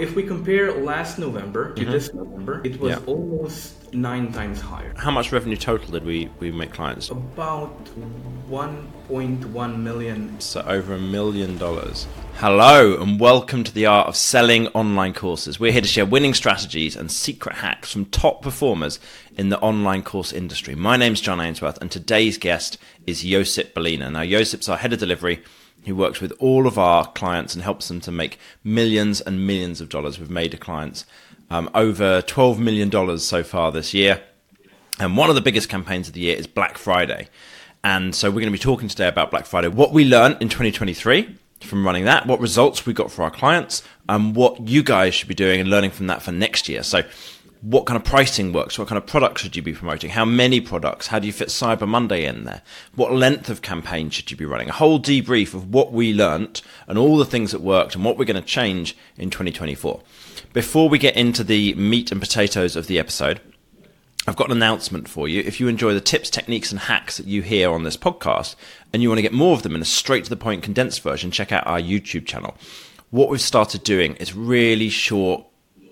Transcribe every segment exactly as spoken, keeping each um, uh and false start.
if we compare last November to mm-hmm. this November, it was yeah. almost nine times higher. How much revenue total did we, we make clients? About one point one million. So over a million dollars. Hello and welcome to the Art of Selling Online Courses. We're here to share winning strategies and secret hacks from top performers in the online course industry. My name's John Ainsworth and today's guest is Josip Belina. Now Josip's our head of delivery. He works with all of our clients and helps them to make millions and millions of dollars. We've made clients um, over twelve million dollars so far this year. And one of the biggest campaigns of the year is Black Friday. And so we're going to be talking today about Black Friday, what we learned in twenty twenty-three from running that, what results we got for our clients, and what you guys should be doing and learning from that for next year. So what kind of pricing works? What kind of products should you be promoting? How many products? How do you fit Cyber Monday in there? What length of campaign should you be running? A whole debrief of what we learnt and all the things that worked and what we're going to change in twenty twenty-four. Before we get into the meat and potatoes of the episode, I've got an announcement for you. If you enjoy the tips, techniques, and hacks that you hear on this podcast, and you want to get more of them in a straight-to-the-point condensed version, check out our YouTube channel. What we've started doing is really short,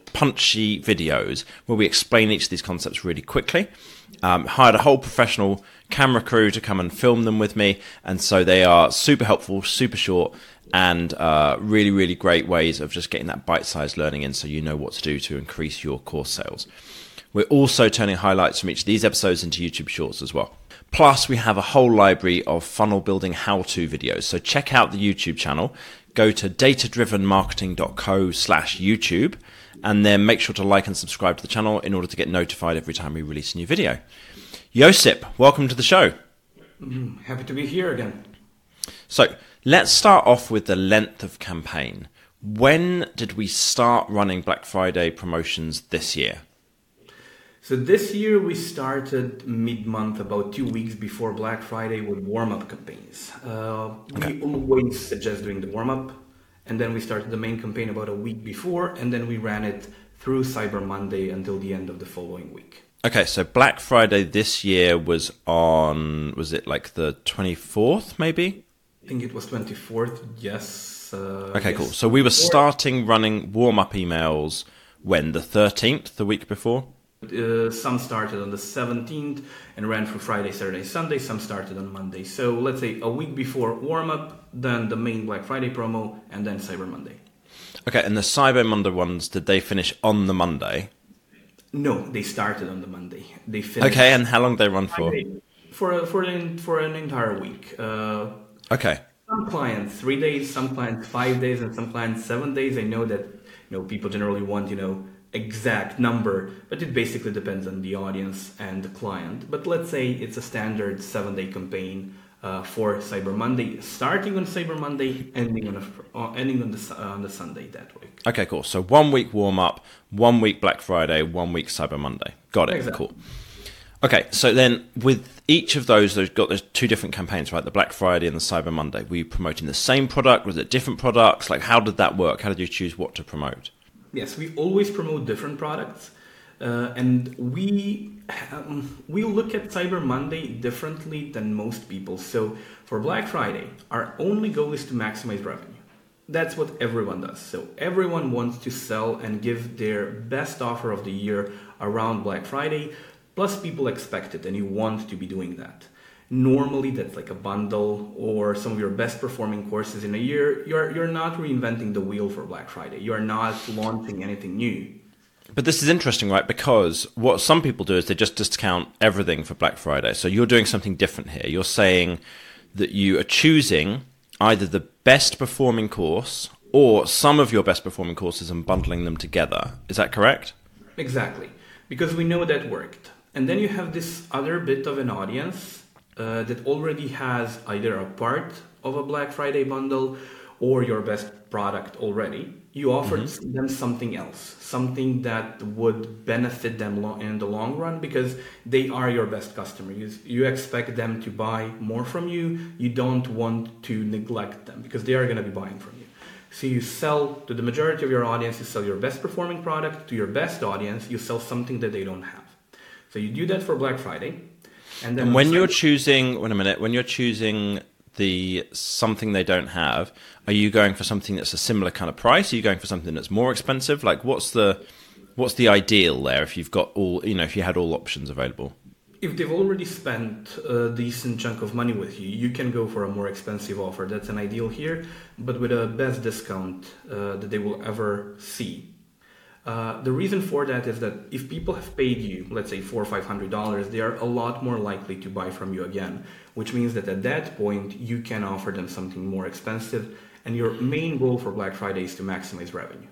punchy videos where we explain each of these concepts really quickly. Um, hired a whole professional camera crew to come and film them with me, and so they are super helpful, super short, and uh, really, really great ways of just getting that bite-sized learning in so you know what to do to increase your course sales. We're also turning highlights from each of these episodes into YouTube Shorts as well. Plus, we have a whole library of funnel building how-to videos. So check out the YouTube channel. Go to datadrivenmarketing.co slash YouTube, and then make sure to like and subscribe to the channel in order to get notified every time we release a new video. Josip, welcome to the show. Mm, happy to be here again. So let's start off with the length of campaign. When did we start running Black Friday promotions this year? So this year we started mid-month, about two weeks before Black Friday, with warm-up campaigns. Uh, okay. We always suggest doing the warm-up, and then we started the main campaign about a week before, and then we ran it through Cyber Monday until the end of the following week. Okay, so Black Friday this year was on, was it like the twenty-fourth maybe? I think it was twenty-fourth, yes. Uh, okay, yes. Cool. So we were starting running warm-up emails when, the thirteenth, the week before? Uh, some started on the seventeenth and ran through Friday, Saturday, Sunday. Some started on Monday. So let's say a week before warm-up, then the main Black Friday promo, and then Cyber Monday. Okay, and the Cyber Monday ones, did they finish on the Monday? No, they started on the Monday. They finished. Okay, and how long did they run for? For for an, for an entire week. Uh, okay. Some clients three days, some clients five days, and some clients seven days. I know that you know people generally want you know. exact number, but it basically depends on the audience and the client. But let's say it's a standard seven-day campaign uh, for Cyber Monday, starting on Cyber Monday, ending on a, uh, ending on the uh, on the Sunday that week. Okay, cool. So one week warm up, one week Black Friday, one week Cyber Monday. Got it. Exactly. Cool. Okay, so then with each of those, they've got those two different campaigns, right? The Black Friday and the Cyber Monday. Were you promoting the same product? Was it different products? Like, how did that work? How did you choose what to promote? Yes, we always promote different products, uh, and we um, we look at Cyber Monday differently than most people. So for Black Friday, our only goal is to maximize revenue. That's what everyone does. So everyone wants to sell and give their best offer of the year around Black Friday, plus people expect it, and you want to be doing that. Normally, that's like a bundle or some of your best performing courses in a year. You're you're not reinventing the wheel for Black Friday. You're not launching anything new. But this is interesting, right? Because what some people do is they just discount everything for Black Friday. So you're doing something different here. You're saying that you are choosing either the best performing course or some of your best performing courses and bundling them together. Is that correct? Exactly. Because we know that worked. And then you have this other bit of an audience Uh, that already has either a part of a Black Friday bundle or your best product already. You offer mm-hmm. them something else, something that would benefit them lo- in the long run because they are your best customer. You, you expect them to buy more from you. You don't want to neglect them because they are going to be buying from you. So you sell to the majority of your audience, you sell your best performing product. To your best audience, you sell something that they don't have. So you do that for Black Friday. And, then and when you're choosing, wait a minute, when you're choosing the something they don't have, are you going for something that's a similar kind of price? Are you going for something that's more expensive? Like, what's the what's the ideal there if you've got all, you know, if you had all options available? If they've already spent a decent chunk of money with you, you can go for a more expensive offer. That's an ideal here, but with a best discount uh, that they will ever see. Uh, the reason for that is that if people have paid you, let's say four or five hundred dollars, they are a lot more likely to buy from you again, which means that at that point you can offer them something more expensive, and your main goal for Black Friday is to maximize revenue.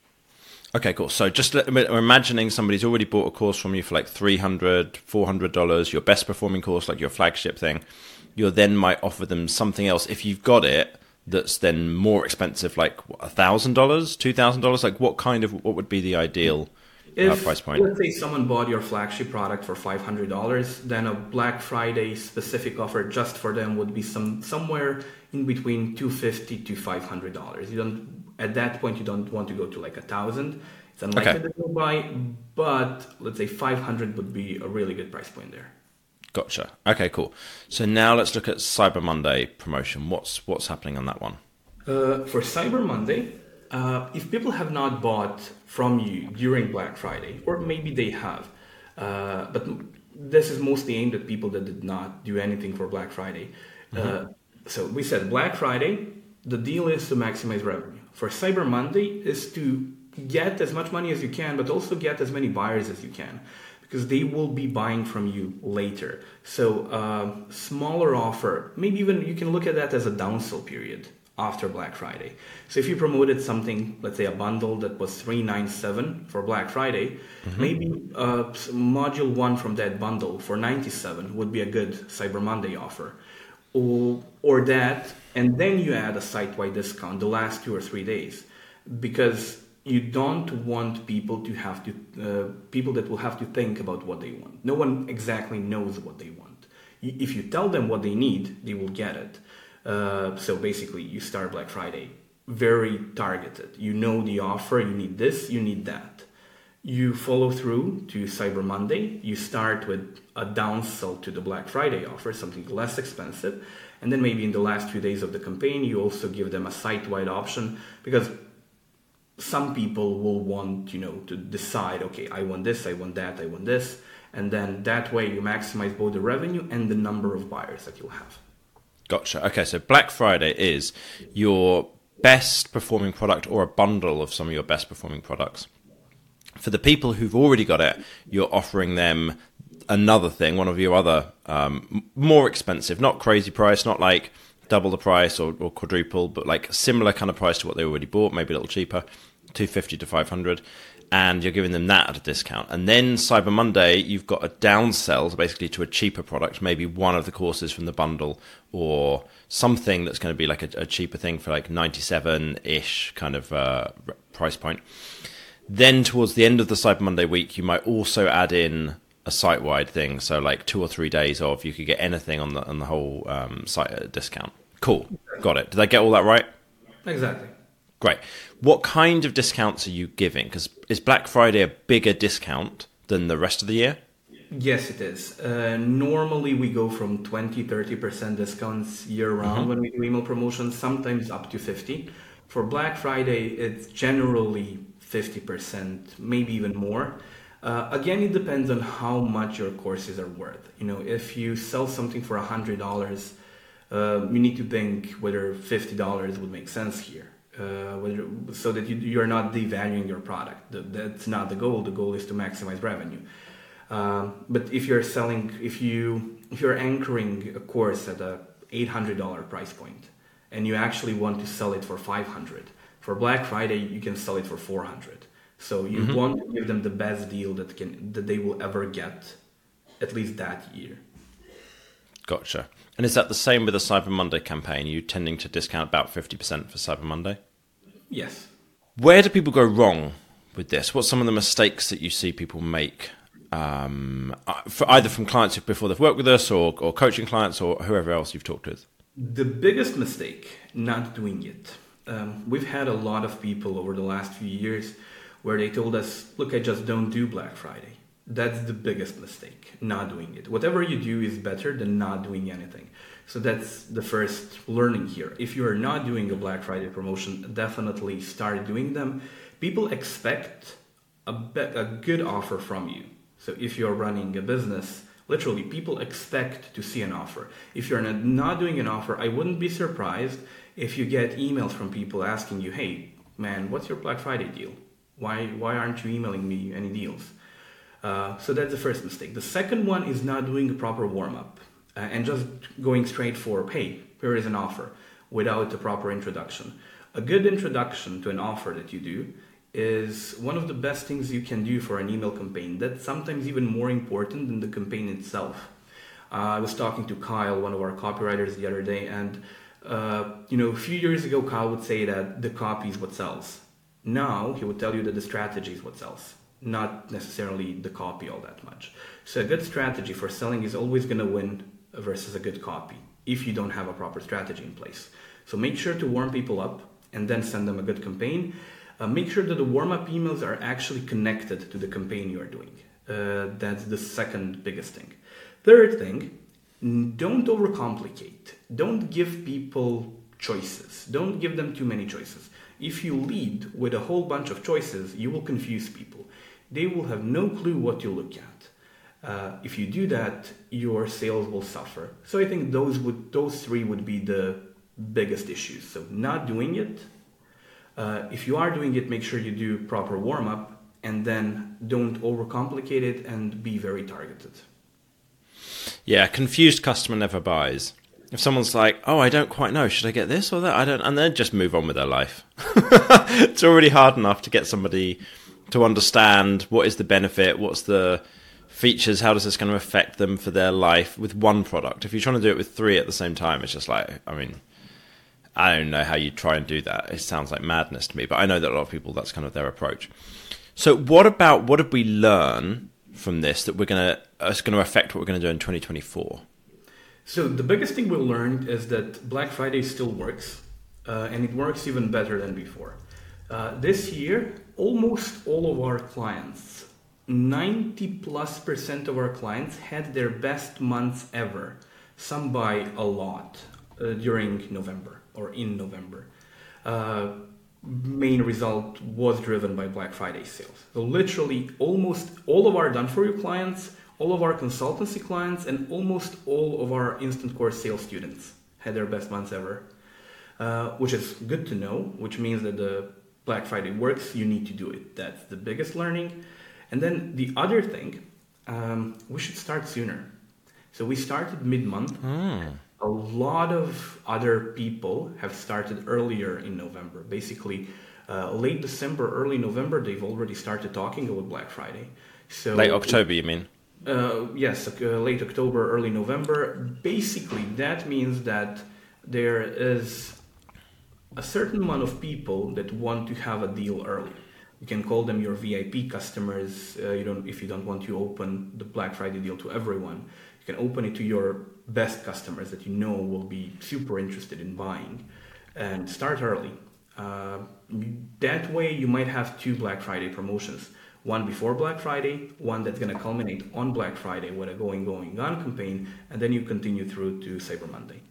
Okay, cool. So just let, we're imagining somebody's already bought a course from you for like three hundred dollars, four hundred dollars, your best performing course, like your flagship thing. You then might offer them something else if you've got it that's then more expensive, like one thousand dollars, two thousand dollars. Like what kind of, what would be the ideal uh, if, price point? Let's say someone bought your flagship product for five hundred dollars, then a Black Friday specific offer just for them would be some somewhere in between two hundred fifty dollars to five hundred dollars. You don't, at that point, you don't want to go to like a thousand. It's unlikely Okay. that you'll buy, but let's say five hundred would be a really good price point there. Gotcha. Okay, cool. So now let's look at Cyber Monday promotion. What's what's happening on that one? Uh, for Cyber Monday, uh, if people have not bought from you during Black Friday, or maybe they have, uh, but this is mostly aimed at people that did not do anything for Black Friday. Mm-hmm. Uh, so we said Black Friday, the deal is to maximize revenue. For Cyber Monday is to get as much money as you can, but also get as many buyers as you can, because they will be buying from you later. So uh, smaller offer, maybe even you can look at that as a downsell period after Black Friday. So if you promoted something, let's say a bundle that was three ninety-seven for Black Friday, mm-hmm. maybe uh, module one from that bundle for ninety-seven would be a good Cyber Monday offer. Or, or that, and then you add a site-wide discount the last two or three days, because you don't want people to have to, uh, people that will have to think about what they want. No one exactly knows what they want. If you tell them what they need, they will get it. Uh, so basically, you start Black Friday very targeted. You know the offer, you need this, you need that. You follow through to Cyber Monday. You start with a downsell to the Black Friday offer, something less expensive. And then maybe in the last few days of the campaign, you also give them a site-wide option, because some people will want, you know, to decide, okay, I want this, I want that, I want this. And then that way you maximize both the revenue and the number of buyers that you'll have. Gotcha. Okay, so Black Friday is your best performing product or a bundle of some of your best performing products. For the people who've already got it, you're offering them another thing, one of your other um, more expensive, not crazy price, not like double the price or, or quadruple, but like similar kind of price to what they already bought, maybe a little cheaper, two hundred fifty to five hundred, and you're giving them that at a discount. And then Cyber Monday, you've got a downsell basically to a cheaper product, maybe one of the courses from the bundle or something that's going to be like a, a cheaper thing for like ninety-seven-ish kind of uh, price point. Then towards the end of the Cyber Monday week, you might also add in a site-wide thing. So like two or three days of, you could get anything on the on the whole um, site at a discount. Cool. Got it. Did I get all that right? Exactly. Great. What kind of discounts are you giving? Because is Black Friday a bigger discount than the rest of the year? Yes, it is. Uh, normally we go from twenty, thirty percent discounts year round mm-hmm. when we do email promotions, sometimes up to fifty. For Black Friday, it's generally fifty percent, maybe even more. Uh, again, it depends on how much your courses are worth. You know, if you sell something for one hundred dollars, uh, you need to think whether fifty dollars would make sense here. Uh, whether, so that you, you're not devaluing your product. That, that's not the goal. The goal is to maximize revenue. Um, but if you're selling, if you if you're anchoring a course at a eight hundred dollars price point, and you actually want to sell it for five hundred dollars, for Black Friday you can sell it for four hundred dollars. So you mm-hmm. want to give them the best deal that can that they will ever get, at least that year. Gotcha. And is that the same with the Cyber Monday campaign? Are you tending to discount about fifty percent for Cyber Monday? Yes. Where do people go wrong with this? What's some of the mistakes that you see people make, um, for either from clients before they've worked with us or, or coaching clients or whoever else you've talked with? The biggest mistake, not doing it. Um, we've had a lot of people over the last few years where they told us, look, I just don't do Black Friday. That's the biggest mistake, not doing it. Whatever you do is better than not doing anything. So that's the first learning here. If you are not doing a Black Friday promotion, definitely start doing them. People expect a, be- a good offer from you. So if you're running a business, literally people expect to see an offer. If you're not, not doing an offer, I wouldn't be surprised if you get emails from people asking you, hey, man, what's your Black Friday deal? Why, why aren't you emailing me any deals? Uh, so that's the first mistake. The second one is not doing a proper warm-up. Uh, and just going straight for, hey, here is an offer, without a proper introduction. A good introduction to an offer that you do is one of the best things you can do for an email campaign. That's sometimes even more important than the campaign itself. Uh, I was talking to Kyle, one of our copywriters, the other day, and uh, you know, a few years ago, Kyle would say that the copy is what sells. Now he would tell you that the strategy is what sells, not necessarily the copy all that much. So a good strategy for selling is always going to win versus a good copy if you don't have a proper strategy in place. So make sure to warm people up and then send them a good campaign. Uh, make sure that the warm-up emails are actually connected to the campaign you are doing. Uh, that's the second biggest thing. Third thing, don't overcomplicate. Don't give people choices. Don't give them too many choices. If you lead with a whole bunch of choices, you will confuse people. They will have no clue what you look at. Uh, if you do that, your sales will suffer. So I think those would those three would be the biggest issues. So not doing it. Uh, if you are doing it, make sure you do proper warm-up, and then don't overcomplicate it and be very targeted. Yeah, confused customer never buys. If someone's like, oh, I don't quite know, should I get this or that? I don't, and then just move on with their life. It's already hard enough to get somebody to understand what is the benefit, what's the features, how does this going to affect them for their life with one product. If you're trying to do it with three at the same time, it's just like, I mean, I don't know how you try and do that. It sounds like madness to me, but I know that a lot of people, that's kind of their approach. So what about, what did we learn from this that we're going to, it's going to affect what we're going to do in twenty twenty-four? So the biggest thing we learned is that Black Friday still works, uh, and it works even better than before. Uh, this year, almost all of our clients, ninety plus percent of our clients had their best months ever, some by a lot, uh, during November or in November. Uh, main result was driven by Black Friday sales. So literally almost all of our done-for-you clients, all of our consultancy clients, and almost all of our instant course sales students had their best months ever, uh, which is good to know, which means that the Black Friday works, you need to do it. That's the biggest learning. And then the other thing, um, we should start sooner. So we started mid-month. Mm. A lot of other people have started earlier in November. Basically, uh, late December, early November, they've already started talking about Black Friday. So late October, you mean? Uh, yes, uh, late October, early November. Basically, that means that there is a certain amount of people that want to have a deal early. You can call them your V I P customers. Uh, you don't, if you don't want to open the Black Friday deal to everyone, you can open it to your best customers that you know will be super interested in buying, and start early. Uh, that way, you might have two Black Friday promotions. One before Black Friday, one that's going to culminate on Black Friday with a going, going, gone campaign, and then you continue through to Cyber Monday.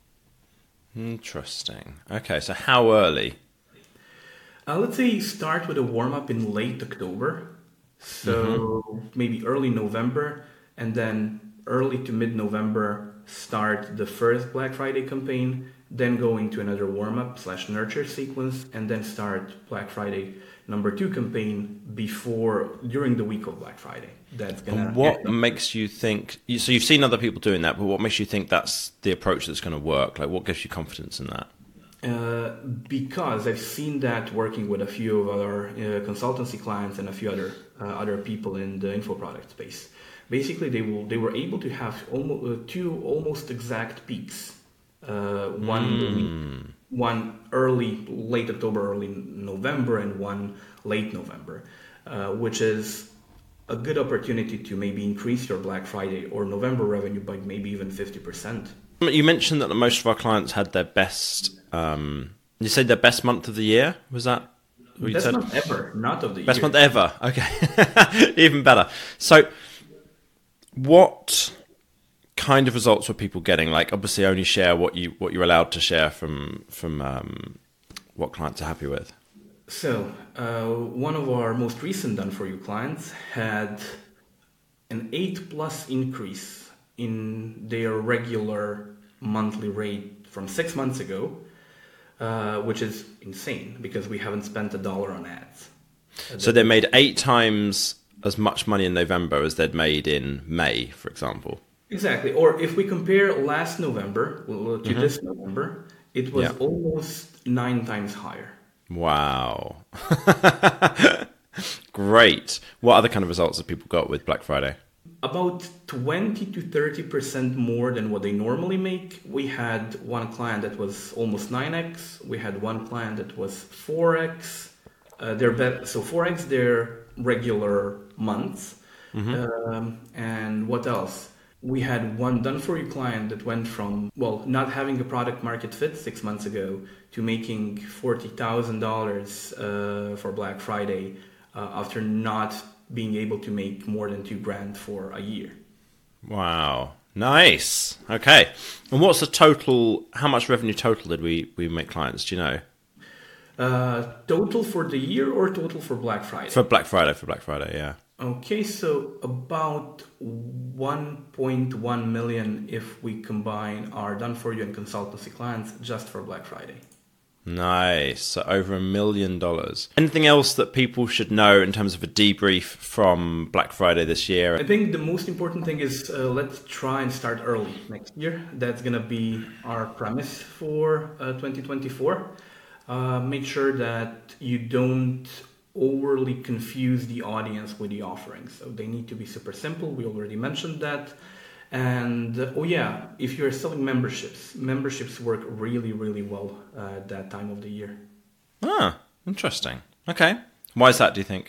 Interesting. Okay, so how early? Uh, let's say start with a warm-up in late October, so mm-hmm. maybe early November, and then early to mid-November start the first Black Friday campaign, then go into another warm-up slash nurture sequence, and then start Black Friday number two campaign before, during the week of Black Friday. That's gonna. And what makes you think, so you've seen other people doing that, but what makes you think that's the approach that's going to work? Like, what gives you confidence in that? Uh, because I've seen that working with a few of our uh, consultancy clients and a few other uh, other people in the info product space. Basically, they will they were able to have almost uh, two almost exact peaks. Uh, one mm. one early late October, early November, and one late November, uh, which is a good opportunity to maybe increase your Black Friday or November revenue by maybe even fifty percent. You mentioned that most of our clients had their best. Um, you said their best month of the year. Was that what you best said? month ever, not of the best year. Best month ever. Okay, even better. So, what kind of results were people getting? Like, obviously, only share what you what you're allowed to share from from um, what clients are happy with. So, uh, one of our most recent done for you clients had an eight plus increase in their regular monthly rate from six months ago, uh, which is insane because we haven't spent a dollar on ads. So they made eight times as much money in November as they'd made in May, for example. Exactly. Or if we compare last November to mm-hmm. this November, it was yeah. almost nine times higher. Wow. Great. What other kind of results have people got with Black Friday? About twenty to thirty percent more than what they normally make. We had one client that was almost nine x. We had one client that was four x. Uh, they're be- so four x, they're regular months. Mm-hmm. Um, and what else? We had one done-for-you client that went from, well, not having a product market fit six months ago to making forty thousand dollars uh, for Black Friday uh, after not being able to make more than two grand for a year. Wow. Nice. Okay. And what's the total, how much revenue total did we, we make clients? Do you know? Uh, total for the year or total for Black Friday? For Black Friday, for Black Friday, yeah. Okay, so about one point one million if we combine our done-for-you and consultancy clients just for Black Friday. Nice. So over a million dollars. Anything else that people should know in terms of a debrief from Black Friday this year? I think the most important thing is uh, let's try and start early next year. That's going to be our premise for uh, twenty twenty-four. Uh, make sure that you don't overly confuse the audience with the offerings. So they need to be super simple. We already mentioned that. And uh, oh yeah, if you're selling memberships, memberships work really, really well uh, at that time of the year. Ah, interesting. Okay. Why is that, do you think?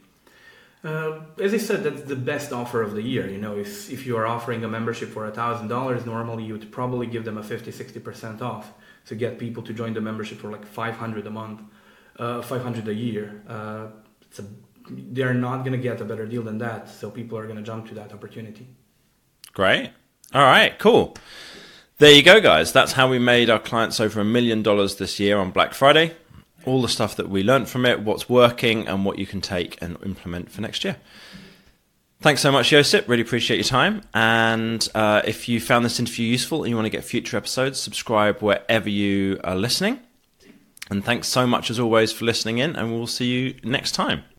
Uh, as I said, that's the best offer of the year. You know, if, if you are offering a membership for one thousand dollars, normally you would probably give them a fifty, sixty percent off to get people to join the membership for like five hundred a month, uh, five hundred a year. Uh, it's a, they're not going to get a better deal than that. So people are going to jump to that opportunity. Great. All right, cool. There you go, guys. That's how we made our clients over a million dollars this year on Black Friday. All the stuff that we learned from it, what's working, and what you can take and implement for next year. Thanks so much, Josip. Really appreciate your time. And uh, if you found this interview useful and you want to get future episodes, subscribe wherever you are listening. And thanks so much, as always, for listening in, and we'll see you next time.